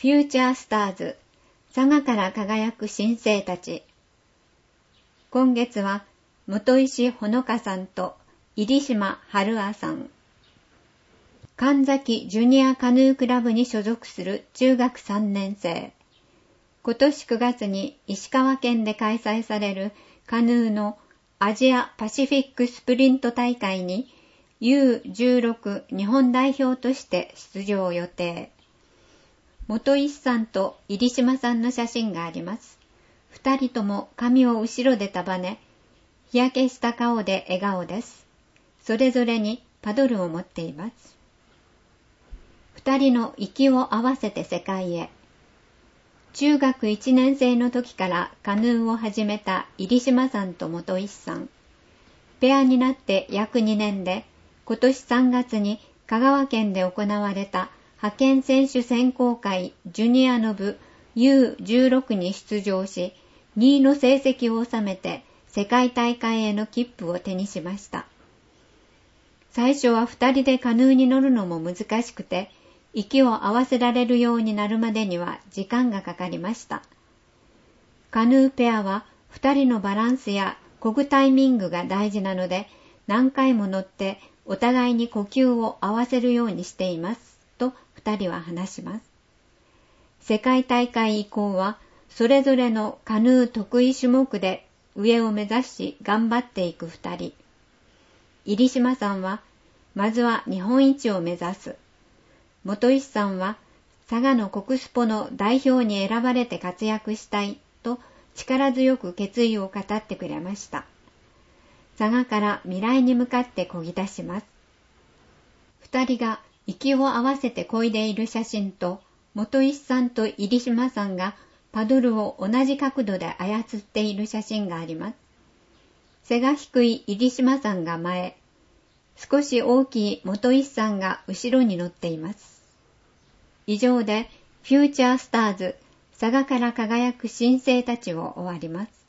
フューチャースターズ、佐賀から輝く新星たち。今月は、本石ほのかさんと入島春愛さん。神崎ジュニアカヌークラブに所属する中学3年生。今年9月に石川県で開催されるカヌーのアジアパシフィックスプリント大会に U16 日本代表として出場予定。本石さんと入島さんの写真があります。二人とも髪を後ろで束ね、日焼けした顔で笑顔です。それぞれにパドルを持っています。二人の息を合わせて世界へ。中学1年生の時からカヌーを始めた入島さんと本石さん。ペアになって約2年で、今年3月に香川県で行われた派遣選手選考会ジュニアの部 U16 に出場し、2位の成績を収めて世界大会への切符を手にしました。最初は2人でカヌーに乗るのも難しくて、息を合わせられるようになるまでには時間がかかりました。カヌーペアは2人のバランスや漕ぐタイミングが大事なので、何回も乗ってお互いに呼吸を合わせるようにしています、と2人は話します。世界大会以降は、それぞれのカヌー得意種目で上を目指し頑張っていく2人。入島さんは、まずは日本一を目指す。本石さんは、佐賀の国スポの代表に選ばれて活躍したいと力強く決意を語ってくれました。佐賀から未来に向かって漕ぎ出します。二人が息を合わせて漕いでいる写真と、本石さんと入島さんがパドルを同じ角度で操っている写真があります。背が低い入島さんが前、少し大きい本石さんが後ろに乗っています。以上でフューチャースターズ、佐賀から輝く新星たちを終わります。